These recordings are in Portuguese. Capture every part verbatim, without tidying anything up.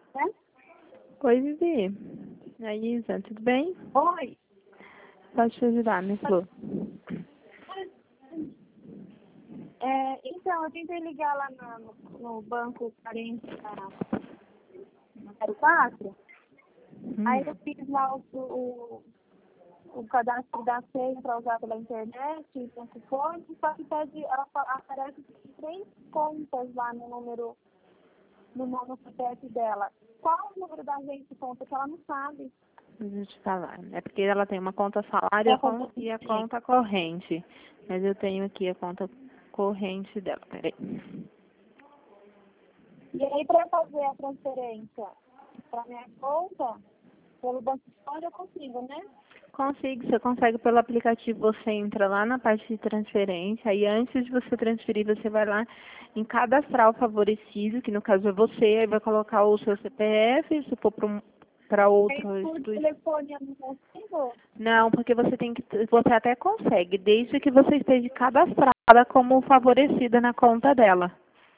né? Oi, Vivi. E aí, Isa, tudo bem? Oi. Posso te ajudar, minha flor? É, então, eu tentei ligar lá na- no, no banco quarenta zero quatro. Aí eu Hum. fiz lá o, o, o cadastro da senha para usar pela internet, e tanto foi, só que pede, ela fa- aparece três contas lá no número, no nome C P F dela. Qual o número da agência de conta que ela não sabe? Deixa eu te falar. É porque ela tem uma conta salário e É a a conta con- que e a tem. conta corrente. Mas eu tenho aqui a conta corrente dela. Peraí. E aí, para fazer a transferência para minha conta, pelo Banco Fora eu consigo, né? Consigo, você consegue pelo aplicativo, você entra lá na parte de transferência, aí antes de você transferir, você vai lá em cadastrar o favorecido, que no caso é você, aí vai colocar o seu C P F, se for para Aí, outro por instituição. telefone eu não consigo. Não, porque você tem que, você até consegue, desde que você esteja cadastrada como favorecida na conta dela.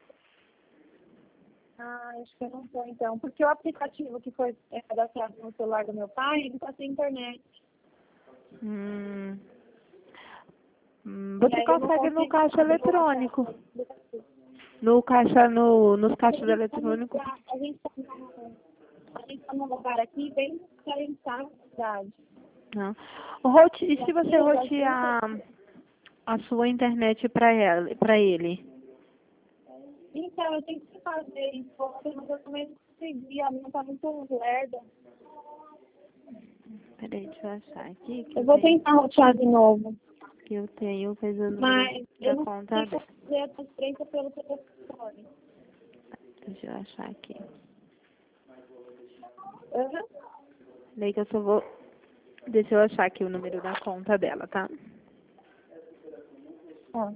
Ah, acho que eu não tô, então. Porque o aplicativo que foi é, cadastrado no celular do meu pai, ele tá sem internet. Hum. Hum, E Você aí eu não consegue no consigo caixa abrir o acesso eletrônico. ao aplicativo. No caixa, no, nos A caixas gente tá num eletrônicos. lugar, a gente tá num, a gente tá num lugar aqui bem diferenciado da cidade. Não. O rote- E e se você aqui a gente. rotear a sua internet para ela, para ele? Então, eu tenho que fazer isso, porque mas eu também não consegui, a minha tá muito lerda. Peraí, deixa eu achar aqui que Eu eu vou tenho, tentar rotear de novo. que eu tenho fez o número Mas eu da não conta consigo dela. fazer a transferência pelo telefone. Deixa eu achar aqui. Uhum. Daí que eu só vou. Deixa eu achar aqui o número da conta dela, tá? Ah.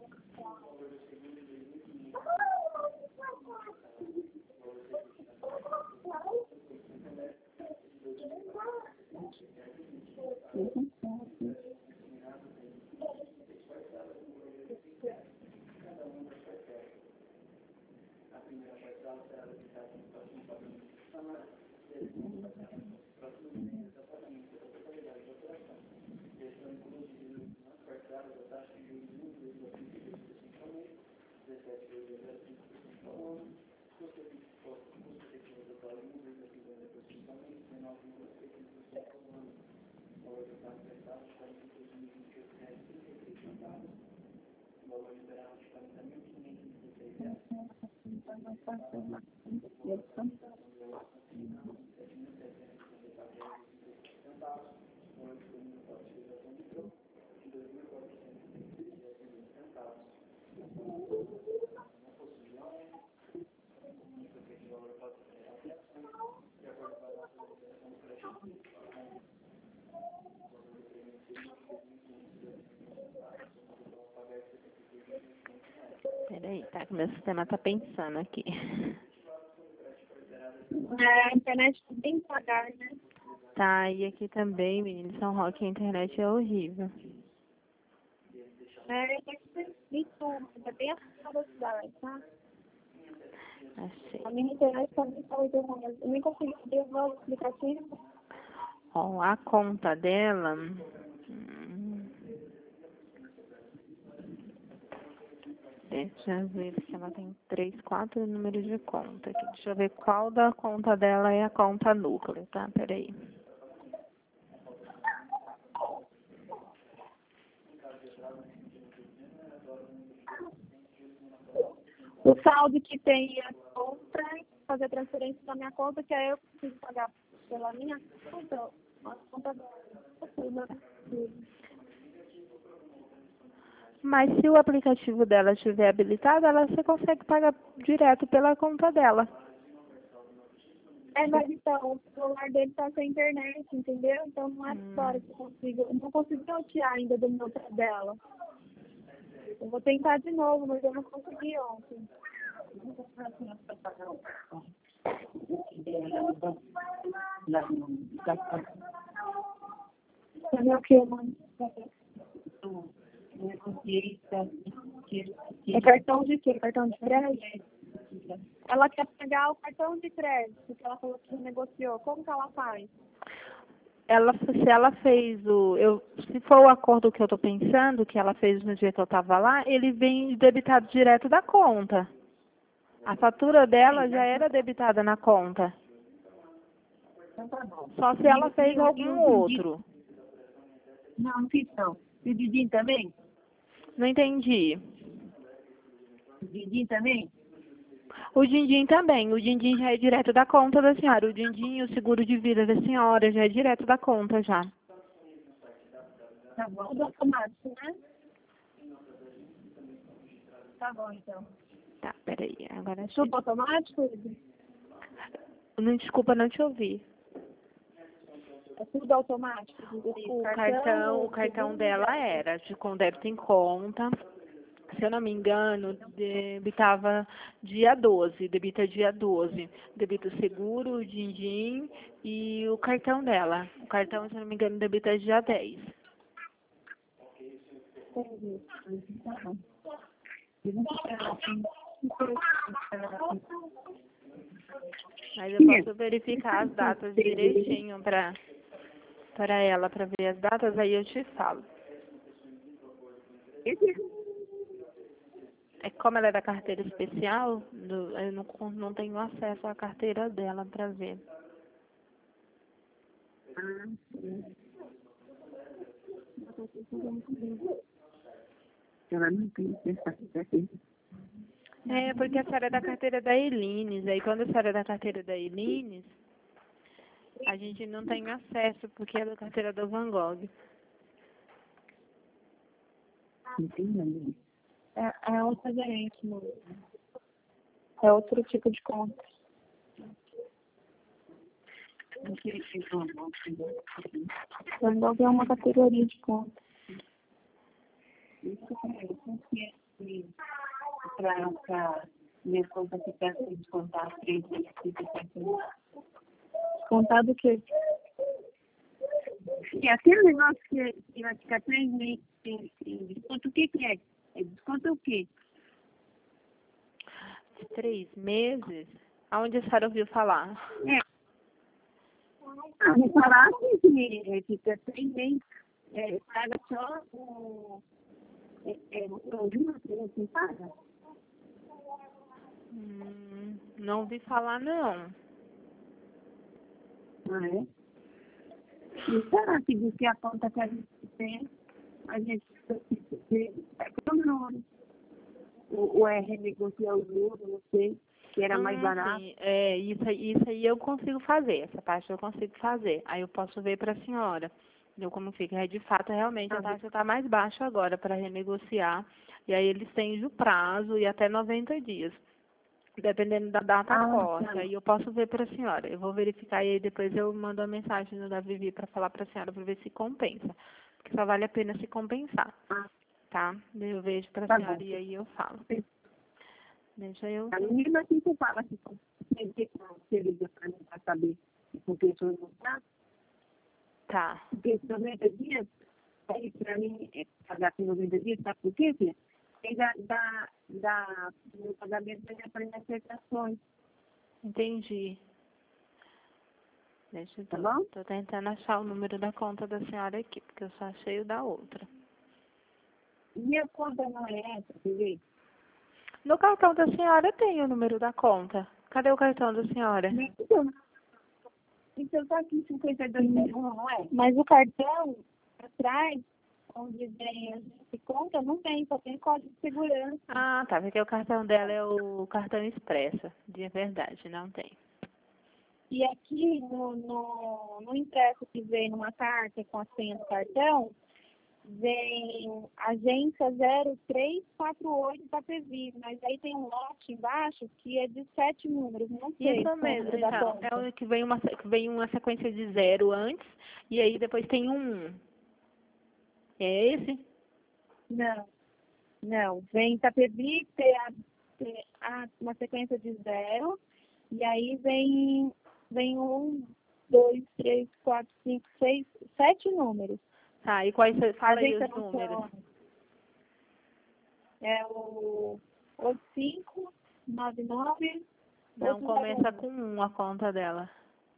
Peraí, tá? Que meu sistema tá pensando aqui. É, a internet tá bem devagar, né? Tá, e aqui também, menino, São Roque, a internet é horrível. É, tem que ser isso, é bem a velocidade, tá? Achei. A minha internet tá bem ruim. Eu nem consegui abrir o novo aplicativo. Ó, a conta dela. hum, Deixa eu ver se ela tem três, quatro números de conta aqui. Deixa eu ver qual da conta dela é a conta núcleo, tá? Peraí. O saldo que tem a conta, fazer a transferência da minha conta, que aí eu preciso pagar pela minha conta, a conta da Mas se o aplicativo dela estiver habilitado, ela você consegue pagar direto pela conta dela. É, mas então, o celular dele tá sem internet, entendeu? Então não é agora Hum. que eu consigo. Eu não consegui tirar ainda do meu pé dela. Eu vou tentar de novo, mas eu não consegui ontem. Fazer o que, mano? É cartão de quê? Cartão de crédito? ela quer pagar o cartão de crédito que ela falou que negociou. Como que ela faz? Ela, se ela fez o, eu, se for o acordo que eu estou pensando, que ela fez no dia que eu estava lá, ele vem debitado direto da conta. A fatura dela já era debitada na conta. Então tá bom. Só se ela fez E o- e algum o outro. Não, não fiz não. E o Didinho também? Não entendi. O Didinho também? O din-din também. O din-din já é direto da conta da senhora. O din-din, o seguro de vida da senhora já é direto da conta já. Tá bom. Tudo automático, né? Tá bom, então. Tá, peraí. Agora achei. Tudo automático? Ed? Não, desculpa, não te ouvi. É tudo automático? O, o cartão, o cartão dela era de com débito em conta. Se eu não me engano, debitava dia doze, debita dia doze. Debita o seguro, o din-din e o cartão dela. O cartão, se eu não me engano, debita dia dez. Entendi. Tá bom. Eu vou esperar assim. Mas eu posso verificar as datas direitinho para para ela, para ver as datas, aí eu te falo. É que como ela é da carteira especial, do- eu não, con- não tenho acesso à carteira dela para ver. Ela não tem essa aqui. É, porque a senhora é da carteira da Elines. Aí quando a senhora é da carteira da Elines, a gente não tem acesso, porque é da carteira do Van Gogh. Entendi. É, é outra gerente, não. É outro tipo de conta. Não sei se eu vou Van Gogh é uma categoria de conta. Isso é para para minha conta ficar sem descontar três vezes. Contar do quê? E aquele negócio que, que vai ficar três meses sem, sem desconto, o que que é? É desconto o quê? De três meses? Aonde a senhora ouviu falar? É. Ah, me falasse que é, fica três meses, é, paga só o... É, é, o de uma coisa que paga? Hum, não ouvi falar, não. Ah, é? E será que diz que a conta que a gente tem, a gente é como não, o, o R negocia o juro, não sei, que era mais Hum, barato. sim. É, isso, aí- isso aí eu consigo fazer. Essa parte eu consigo fazer. Aí eu posso ver para a senhora. Entendeu como fica? É, de fato, realmente a Ah, taxa está mais baixa agora para renegociar. E aí eles têm o prazo e até noventa dias. Dependendo da data Ah, corte. tá. Aí eu posso ver para a senhora. Eu vou verificar e aí depois eu mando a mensagem no da Vivi para falar para a senhora para ver se compensa. Porque só vale a pena se compensar. Ah, Tá? Daí eu vejo para a tá senhora bom. e aí eu falo. Deixa eu. A menina assim que fala que você liga para mim para saber se compensou ou não tá. Tá. Porque noventa dias, aí para mim, é pagar com noventa dias, sabe por quê, filha? Aí dá, dá, dá, no pagamento vai dar para minhas prestações, Entendi. Deixa eu tá tô, bom? tô tentando achar o número da conta da senhora aqui, porque eu só achei o da outra. Minha conta não é essa, quer ver? No cartão da senhora tem o número da conta. Cadê o cartão da senhora? Então, então tá aqui cinquenta e dois mil, não é? Mas o cartão, atrás, onde vem a gente conta, não tem, só tem código de segurança. Ah, tá, porque o cartão dela é o cartão expresso. De verdade, não tem. E aqui no, no, no impresso que vem numa carta com a senha do cartão, vem agência zero três quatro oito da Previ, mas aí tem um lote embaixo que é de sete números, não sei Isso qual é o mesmo, número da então. conta. É o que vem uma, que vem uma sequência de zero antes, e aí depois tem um. É esse? Não, não. Vem Itapevi, P A, P A, uma sequência de zero, e aí vem, vem um, dois, três, quatro, cinco, seis, sete números. Tá, e quais, fala aí Agência os números. Antônio é o oito cinco nove nove Não Outro começa zero com um a conta dela.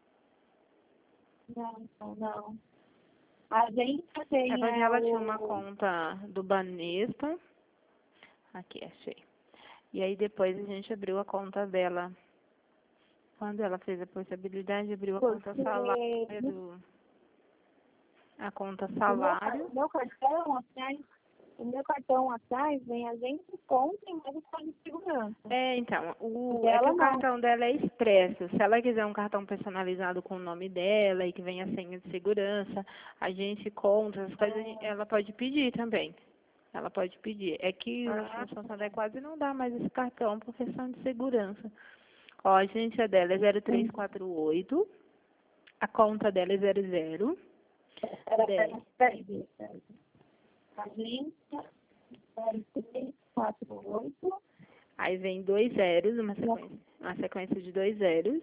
um. Não, não, não. A gente tem É porque é, ela o... tinha uma conta do Banespa. Aqui, achei. E aí depois a gente abriu a conta dela. Quando ela fez a portabilidade, abriu a conta Porque salário do... A conta o meu, salário. o meu cartão atrás, o meu cartão atrás vem a gente conta e mais o código de segurança. É, então, o, E é que ela o não. cartão dela é expresso. Se ela quiser um cartão personalizado com o nome dela e que venha a senha de segurança, a gente conta, as coisas, ela pode pedir também. Ela pode pedir. É que o Ah, Santander quase não dá mais esse cartão por questão de segurança. Ó, a agência dela é zero três sim. quatro oito, a conta dela é zero zero Era dez. peraí, peraí. Agência zero três quatro oito. Aí vem dois zeros, uma sequência, uma sequência de dois zeros,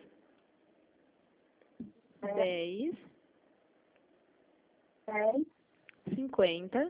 dez, dez, cinquenta,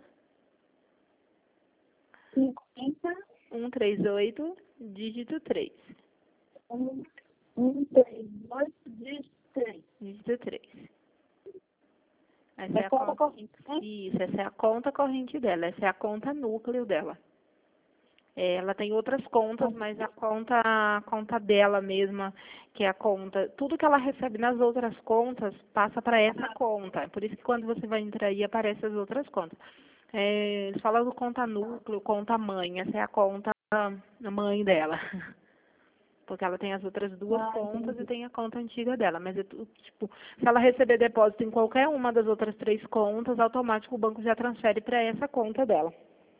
cinquenta, cento e trinta e oito, dígito três. um, um, três, dois, três. Dígito três. Essa é É a conta conta. corrente, né? Isso, essa é a conta corrente dela, essa é a conta núcleo dela. É, ela tem outras contas, mas a conta, a conta dela mesma, que é a conta, tudo que ela recebe nas outras contas passa para essa conta. É por isso que quando você vai entrar aí aparecem as outras contas. É, eles falam do conta núcleo, conta mãe, essa é a conta mãe dela. Porque ela tem as outras duas Ah, contas entendi. e tem a conta antiga dela. Mas, é tu- tipo, se ela receber depósito em qualquer uma das outras três contas, automático o banco já transfere para essa conta dela.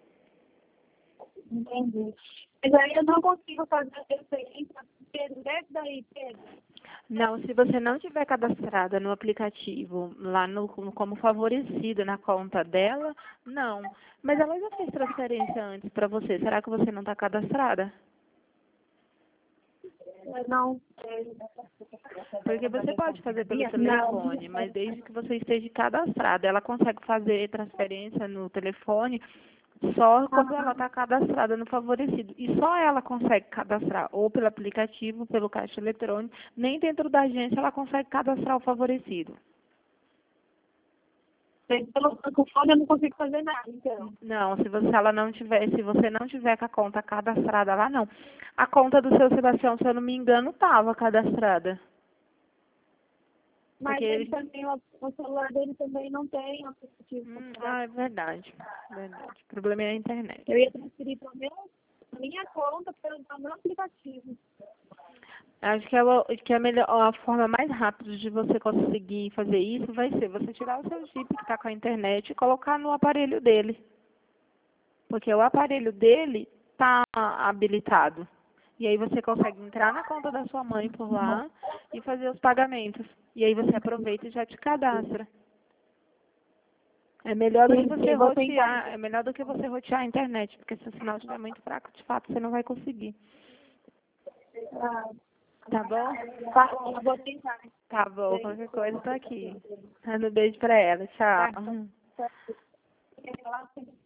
Entendi. Mas aí eu não consigo fazer a transferência, Pedro, desce daí, Pedro. Não, se você não tiver cadastrada no aplicativo, lá no, como favorecida na conta dela, não. Mas ela já fez transferência antes para você. Será que você não está cadastrada? Eu não. Porque você pode fazer pelo Não. telefone, mas desde que você esteja cadastrada. Ela consegue fazer transferência no telefone só quando ela está cadastrada no favorecido. E só ela consegue cadastrar, ou pelo aplicativo, pelo caixa eletrônico, nem dentro da agência ela consegue cadastrar o favorecido. Pelo banco fone eu não consigo fazer nada, então. Não, se você, ela não tiver, se você não tiver com a conta cadastrada lá, não. A conta do seu Sebastião, se eu não me engano, estava cadastrada. Mas Porque ele ele... também, o o celular dele também não tem aplicativo. Hum, ah, é verdade. Verdade. O problema é a internet. Eu ia transferir para a minha conta pelo meu aplicativo. Acho que, é o- que a, melhor, a forma mais rápida de você conseguir fazer isso vai ser você tirar o seu chip que está com a internet e colocar no aparelho dele. Porque o aparelho dele está habilitado. E aí você consegue entrar na conta da sua mãe por lá e fazer os pagamentos. E aí você aproveita e já te cadastra. É melhor do que você Eu vou tentar. rotear, é melhor do que você rotear a internet, porque se o sinal estiver muito fraco, de fato, você não vai conseguir. Ah, Tá bom? tá, eu vou tentar. Tá bom, qualquer coisa eu tô aqui. Manda um beijo pra ela. Tchau. Tá. Quer falar?